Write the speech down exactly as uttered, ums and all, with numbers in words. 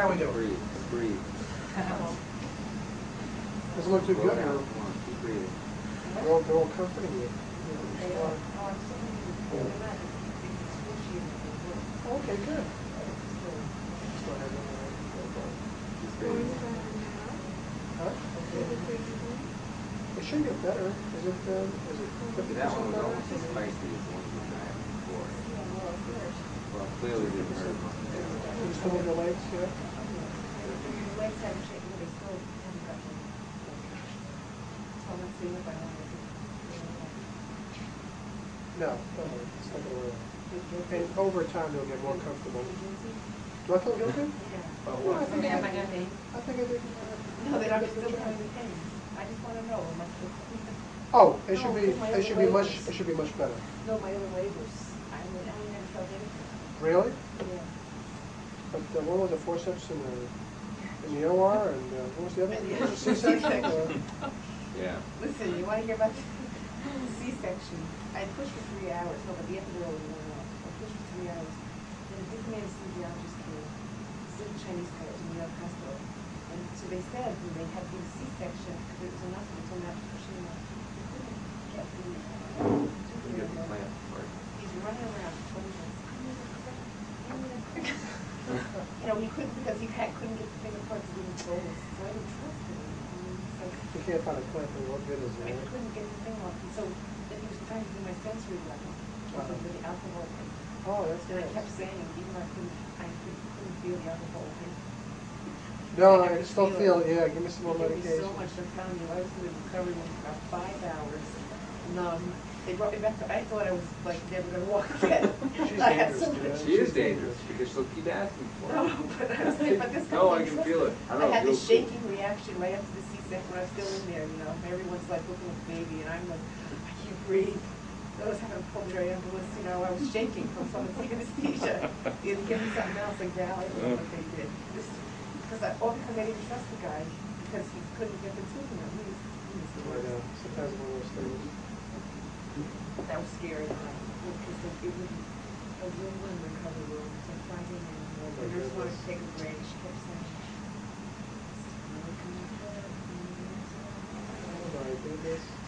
How we doing? Breathe. Breathe. Doesn't look too Slow good. down. You're, Come on. Keep breathing. they're all, they're all comforting you. They are. Oh, I'm so they're not excruciating. Okay, good. Keep breathing. Huh? It should get better. Is it, um, is it fifty That one percent was better? almost as spicy as the one we had before. Well, clearly didn't hurt much. Can you still move your legs, yeah? The legs haven't shaken, but they still haven't got them. So let's see if I want to do. No, don't worry. It's not gonna work. And over time, you'll get more comfortable. Do I feel good? Yeah. But Yeah, I what? think Am I, I gonna pain? I think I did. No, that I'm still having pain. I just want to know. Am I still? Oh, it should No, be, my it should be other much, leg it should be much better. No, my other leg was, I haven't, I haven't never felt anything. Really? Yeah. But uh, what was the forceps in the, in the O R, and uh, what was the other one? And the- Was it C-section? Uh, Yeah. Listen, you want to hear about the C-section? I pushed for three hours. No, but the epidural was one off. I pushed for three hours. And a big man anesthesiologist came. He's a Chinese guy in New York hospital. And so they said when they had the C-section, because it was enough until not pushing enough. They couldn't get the You get the clamp part. He's running around twenty minutes. You know, he couldn't because he had, couldn't get the finger parts of the bolus. So I didn't trust him. I mean, so You can't find a clamp, and what good is I it? couldn't get the thing off. And so then he was trying to do my sensory level Uh-huh. with the alcohol thing. Oh, that's And I nice. kept saying, even though I couldn't, I couldn't, couldn't feel the alcohol thing. No, I I could still feel feel, it. yeah, give me some more It gave me medication. so much, I'm telling you, I was in recovery room for about five hours, numb. They brought me back to, I thought I was like never gonna walk again. She's I had dangerous, so dude. much. She is dangerous because she'll keep asking for No, it. but I was saying, but this No, I guy can trust feel me. it. I know, I had it this feels good. shaking reaction right after the C-section when I was still in there, you know. Everyone's like looking at the baby and I'm like, I can't breathe. I was having a pulmonary embolus, you know, I was shaking from someone's anesthesia. They didn't give me something else like that, I don't know what they did. This, because I, all because I didn't trust the guy, because he couldn't get the tooth in him. He was, he was the I worst. know, sometimes one of those things. That was scary, because it was a whirlwind recovery room, so Friday night, Oh, the my nurse wanted to goodness. take a break, she kept saying, "It's really coming back, coming back." Oh my goodness.